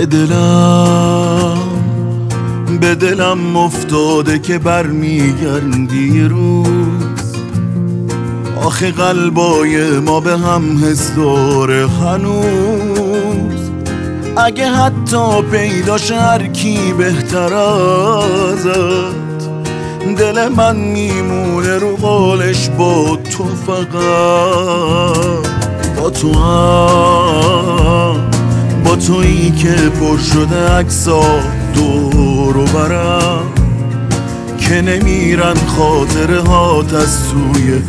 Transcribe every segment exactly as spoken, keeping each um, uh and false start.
به دلم به دلم افتاده که برمیگردی روز. آخه قلبای ما به هم حس داره هنوز. اگه حتی پیداش هر کی بهتر ازت، دل من میمونه رو قالش با تو، فقط با تو هم، با تویی که پر شده عکسا دور و برم، که نمیرن خاطره هات از توی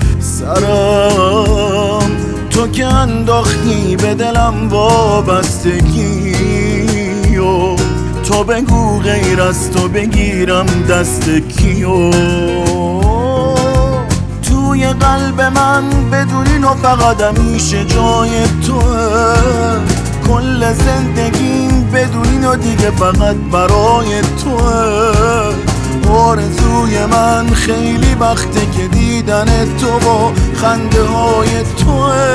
سرم. تو که انداختی به دلم وابستگی و تو بگو غیر از تو بگیرم دست کیو. توی قلب من بدونین و فقط همیشه جای توه. کل زندگیم بدونین و دیگه فقط برای توه. آرزوی من خیلی وقته که دیدن تو با خنده های توه.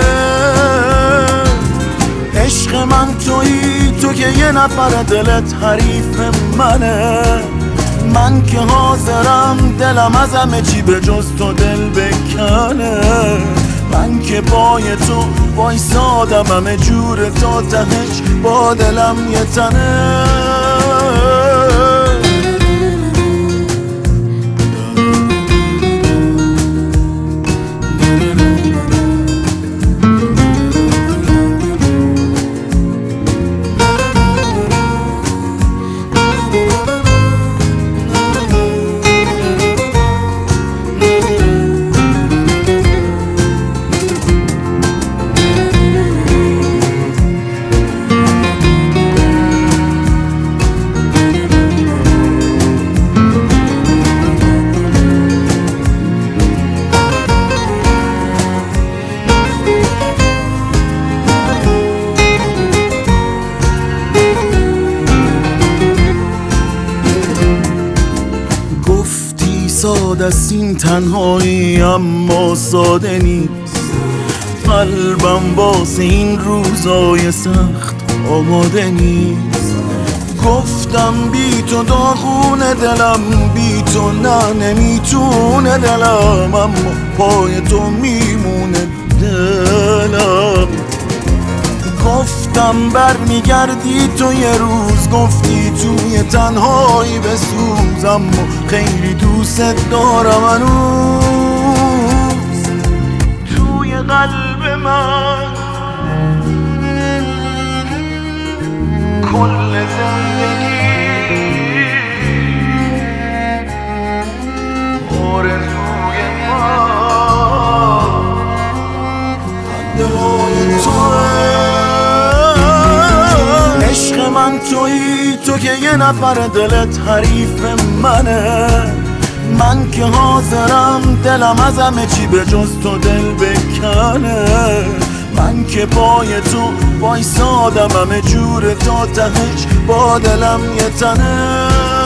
عشق من تویی، تو که یه نفر دلت حریف منه. من که حاضرم دلم از همه چی به جز تو دل بکنه. من که پای تو وایسادم همه جور تا تهش با دلم یه تنه. ساده است این تنهایی اما ساده نیست. قلبم واسه این روزای سخت آماده نیست. گفتم بی تو داغونه دلم، بی تو نه نمیتونه دلم، اما پای تو میمونه دلم. گفتم برمیگردی تو یه روز، گفتی توی تنهایی بسوز، اما خیلی دوست دارم هنوز. توی قلب من کل زندگی آرزوی من خنده های توه. عشق من تویی، تو که یه نفر دلت حریف منه. من که حاضرم دلم از همه چی به جز تو دل بکنه. من که پای تو وایسادم همه جور تا تهش با دلم یه تنه.